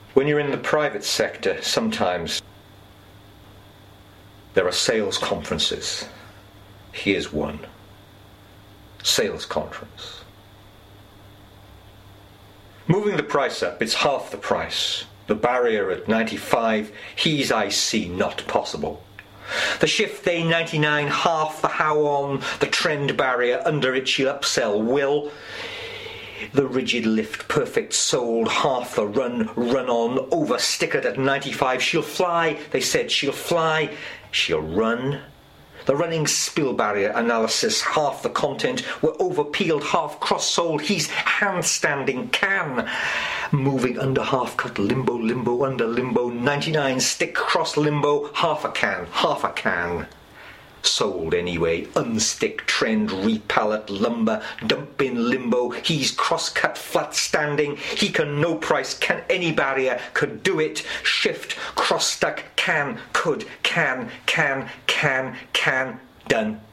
When you're in the private sector, sometimes there are sales conferences. Here's one. Sales conference. Moving the price up, it's half the price. The barrier at 95, he's I see not possible. The shift they 99, half the how on, the trend barrier, under it she'll upsell will. The rigid lift, perfect sold, half the run on, over stickered at 95, she'll fly, they said she'll fly, she'll run. The running spill barrier analysis, half the content, were over-peeled, half cross-sold, he's handstanding can. Moving under half-cut, limbo, under limbo, 99 stick cross limbo, half a can. Sold anyway, unstick trend, repallet, lumber, dump in limbo, he's cross-cut, flat standing, he can no price, can any barrier, could do it, shift, cross-stuck, can, could, can, done.